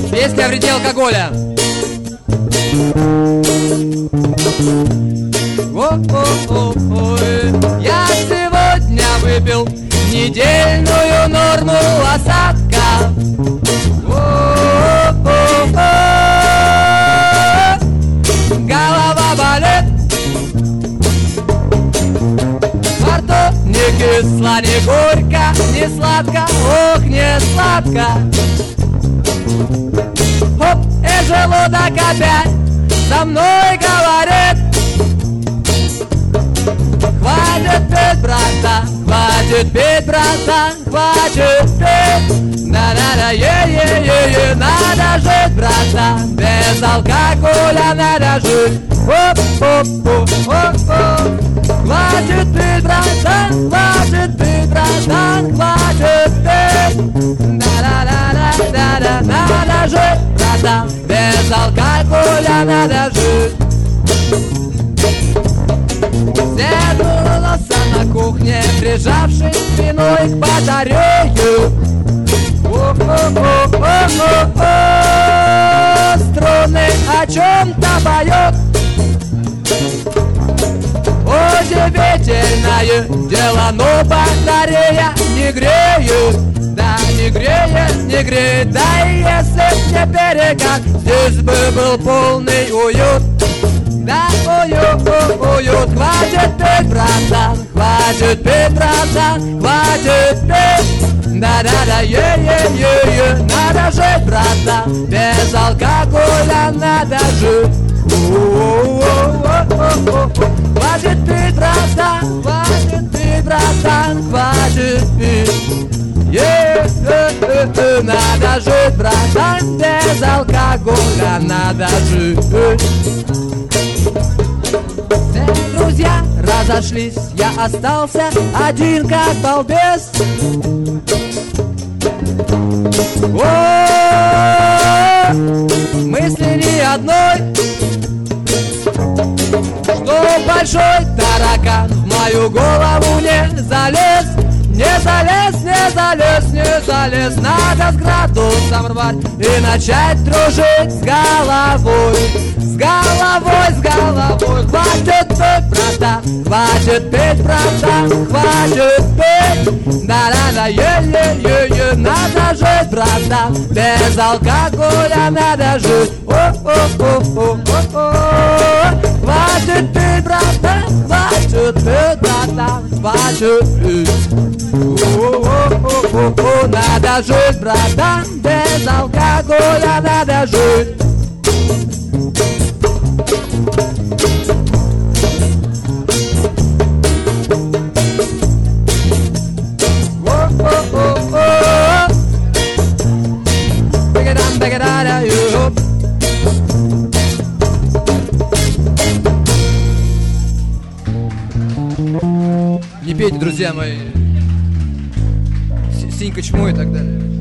Песня о вреде алкоголя. О-о-о-ой. Я сегодня выпил недельную норму осадка. О-о-о-ой. Голова болит, во рту не кисло, не горько, не сладко, ох, не сладко. Хоп, и желудок опять со мной говорит: хватит пить, братан, хватит пить, братан, хватит пить. На-на-на, е-е-е-е, надо жить, братан, без алкоголя надо жить. Оп-оп-оп-оп-оп. Хватит пить, братан, хватит пить, братан, хватит пить. Да-да-да-да-да-да, надо жить, братан, без алкоголя надо жить. Сидела на кухне, прижавшись спиной к батарею. Струны о чем-то поет. Удивительное дело, но батарея не греет. Да, не греет, не греет. Да и если не перегар, здесь бы был полный уют. Да, уют, хватит пить, братан, хватит пить, братан, хватит пить. Да-да-да, е-е-е-е, надо жить, братан, без алкоголя надо жить. Хватит пить, братан, хватит пить, братан, хватит пить. Надо жить, братан, без алкоголя надо жить. Все друзья разошлись, я остался один как балбес. О, мысли ни одной, что большой таракан в мою голову не залез. Не залез, не залез, не залез. Надо с градусом рвать и начать дружить с головой. С головой, с головой. Хватит пить, братан, хватит пить, братан, хватит пить. Да-да-да, е-е-е-е, надо жить, братан, без алкоголя надо жить. О-о-о-о-о-о. Хватит пить, братан, хватит пить, братан, хватит пить. Надо жить, братан, без алкоголя надо жить. Не пейте, друзья мои. Синька, чмо и так далее.